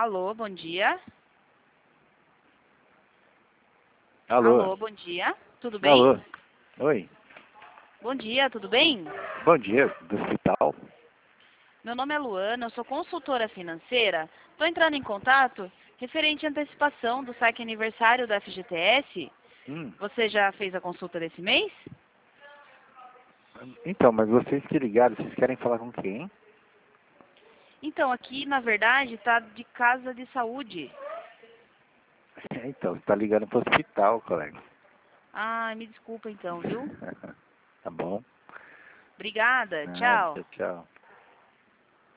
Alô, bom dia. Alô? Alô, bom dia. Tudo bem? Alô? Oi? Bom dia, tudo bem? Bom dia, do hospital? Meu nome é Luana, eu sou consultora financeira. Estou entrando em contato referente à antecipação do saque aniversário da FGTS. Você já fez a consulta desse mês? Então, mas vocês que ligaram, vocês querem falar com quem? Então, aqui, na verdade, está de casa de saúde. Então, você tá ligando pro hospital, colega. Ah, me desculpa então, viu? Tá bom? Obrigada, Nada, tchau. tchau.